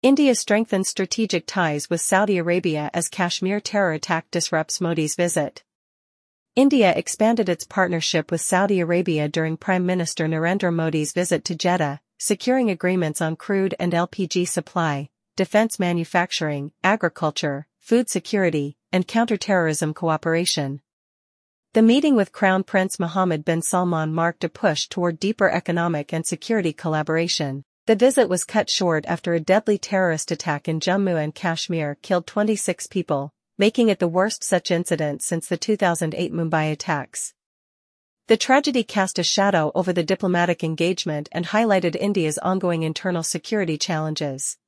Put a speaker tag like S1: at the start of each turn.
S1: India strengthens strategic ties with Saudi Arabia as Kashmir terror attack disrupts Modi's visit. India expanded its partnership with Saudi Arabia during Prime Minister Narendra Modi's visit to Jeddah, securing agreements on crude and LPG supply, defense manufacturing, agriculture, food security, and counter-terrorism cooperation. The meeting with Crown Prince Mohammed bin Salman marked a push toward deeper economic and security collaboration. The visit was cut short after a deadly terrorist attack in Jammu and Kashmir killed 26 people, making it the worst such incident since the 2008 Mumbai attacks. The tragedy cast a shadow over the diplomatic engagement and highlighted India's ongoing internal security challenges.